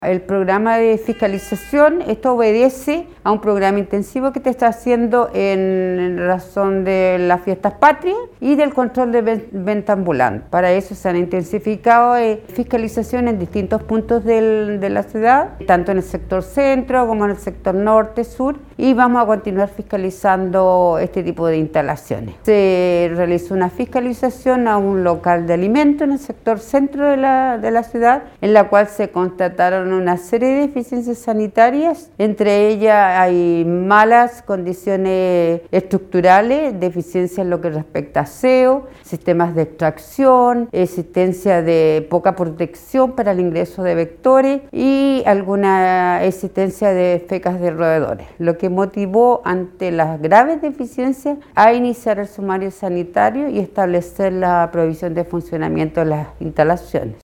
El programa de fiscalización, esto obedece a un programa intensivo que te está haciendo en razón de las fiestas patrias y del control de venta ambulante. Para eso se han intensificado fiscalización en distintos puntos de la ciudad, tanto en el sector centro como en el sector norte, sur, y vamos a continuar fiscalizando este tipo de instalaciones. Se realizó una fiscalización a un local de alimentos en el sector centro de la ciudad, en la cual se constataron una serie de deficiencias sanitarias, entre ellas hay malas condiciones estructurales, deficiencias en lo que respecta a aseo, sistemas de extracción, existencia de poca protección para el ingreso de vectores y alguna existencia de fecas de roedores, lo que motivó ante las graves deficiencias a iniciar el sumario sanitario y establecer la provisión de funcionamiento de las instalaciones.